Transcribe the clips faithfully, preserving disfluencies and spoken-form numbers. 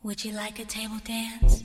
Would you like a table dance?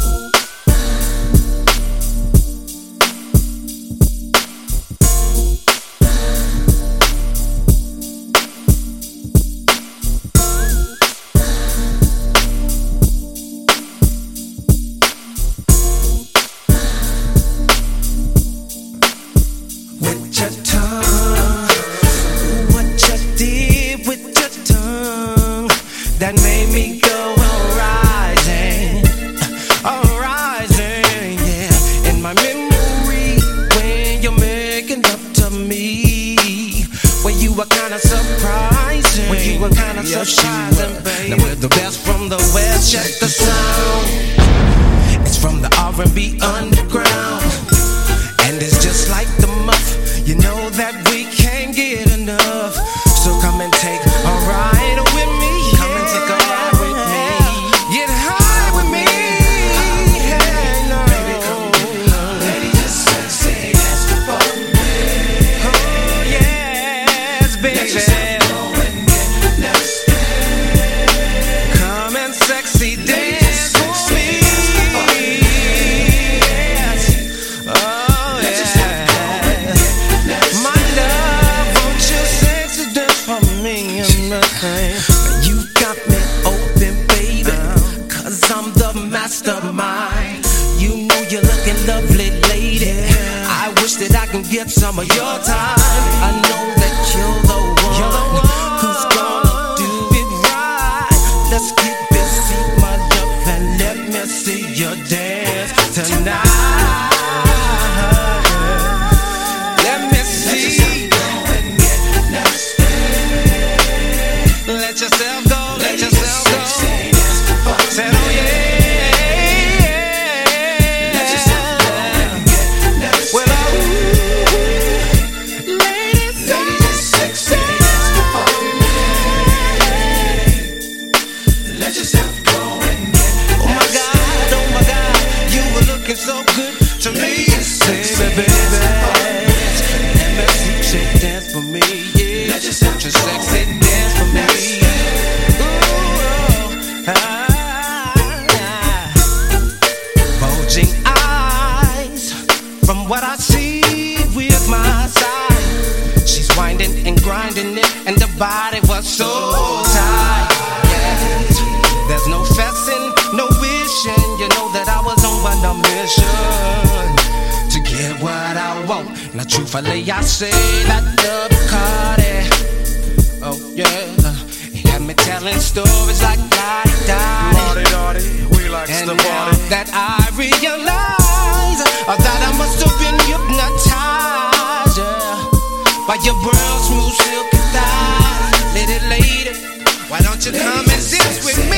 With your tongue, what you did with your tongue, that made me go on rising, on rising, yeah. In my memory, when you're making love to me, when you were kinda surprising, when you were kinda yes, surprising, baby. Now we're the best from the West, check the sound. It's from the R and B underground, and it's just like the muff. You know that we can't get enough, so come and take a ride with me. Come and take a ride with me. Get high with me. Hey, no. Baby, come get high. Lady, just sexy, dance for me. Oh yes, baby. Let yourself go and get nasty. Come and sexy dance for me. Yes. Oh yeah. You got me open, baby, cause I'm the mastermind. You know you're looking lovely, lady. I wish that I can get some of your time. I know that you're the one who's gonna do it right. Let's get busy, my love, and let me see you dance tonight. Let me see. Let yourself go, let yourself go. Said, oh yeah. Let yourself go and get nasty. Well, oh, ladies, ladies, sexy, let yourself go and get nasty. Oh my God, oh my God, you were looking so good to me, baby, baby. Let me see you dance for me, yeah. Let yourself go, sexy dance for me. From what I see with my side, she's winding and grinding it, and the body was so tight. Yes. There's no fussing, no wishing. You know that I was on a mission to get what I want. Now truthfully I say that the Bacardi, oh yeah, it had me telling stories like la-di-da-di. La-di-da-di, we like and the now party. that I realize uh, that I must have been hypnotized, yeah, by your brown, smooth, silky thighs. Lady, lady, why don't you come and dance with me?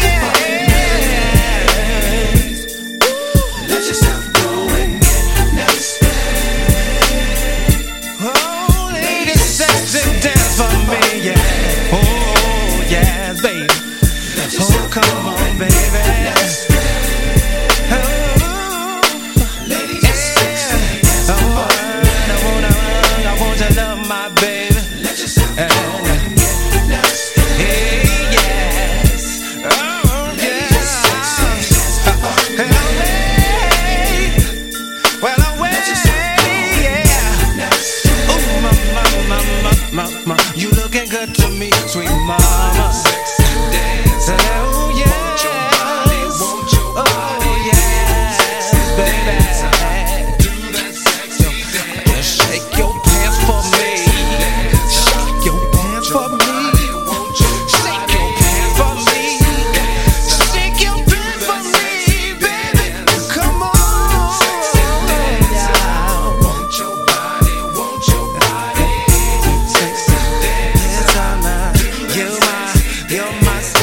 Let yourself go and get nasty. Oh, lady, sexy, dance for me, yeah. Oh, yes, baby. Oh, come on, baby. You looking good to me, sweet mama. Sexy dance. Oh yeah. Want your body, want your body. Oh yeah, sexy baby. Do that sexy dance. Just shake your pants for me. Shake your pants for me. Shake your pants for me. Shake your pants for me, baby. Come on. Sexy dance. Want your body, want your body. Sexy dance. You're my, you're my